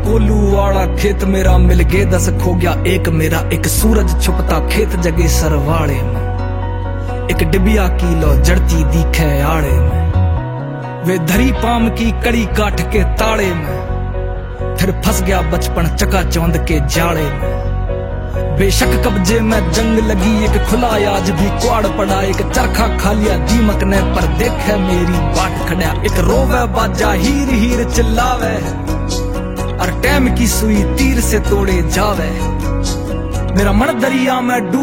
कोलू वाला खेत मेरा मिल गए 10 खो गया एक मेरा। एक सूरज छुपता खेत जगे सरवाड़े में, एक डिबिया किलो जड़ती दिखे आड़े में। वे धरी पाम की कड़ी काट के ताड़े में, फिर फंस गया बचपन चका चौंद के जाड़े में। बेशक कब्जे में जंग लगी, एक खुला आज भी कुआड़ पड़ा। एक चरखा खा लिया दीमक ने पर देखे मेरी बाट खड़ा। एक रोवे बाजा हीर हीर चिल्लावे, और टैम की सुई तीर से तोड़े जावे। मेरा मन दरिया में डूब